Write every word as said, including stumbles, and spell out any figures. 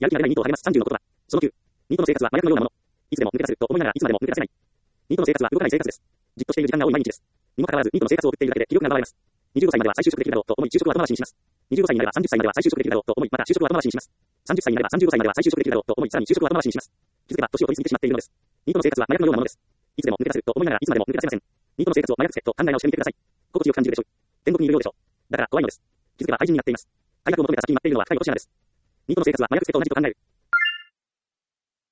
やる気が出ないニートを励ますさんじゅうのことは。そのきゅう。ニートの生活は麻薬のようなもの。いつでも抜け出せると思いながらいつまでも抜け出せない。ニートの生活は動かない生活です。じっとしている時間が多い毎日です。にもかかわらずニートの生活を送っているだけで気力が奪われます。にじゅうごさいまでは再就職できるだろうと思い就職を後回しにします。にじゅうごさいになればさんじゅっさいまでは再就職できるだろうと思いまた就職を後回しにします。さんじゅっさいになればさんじゅうごさいまでは再就職できるだろうと思いさらに就職を後回しにします。気づけば年を取り過ぎてしまっているのです。ニートの生活は麻薬のようなものです。いつでも抜け出せると思いながらいつまでも抜け出せません。ニートの生活を麻薬せと考え直してみてください。心地よく感じるでしょう。天国にいるようでしょう。だから怖いのです。気づけば廃人になっています。快楽を求めた先に待っているのは深い落とし穴です。ニートの生活は麻薬せと同じと考える。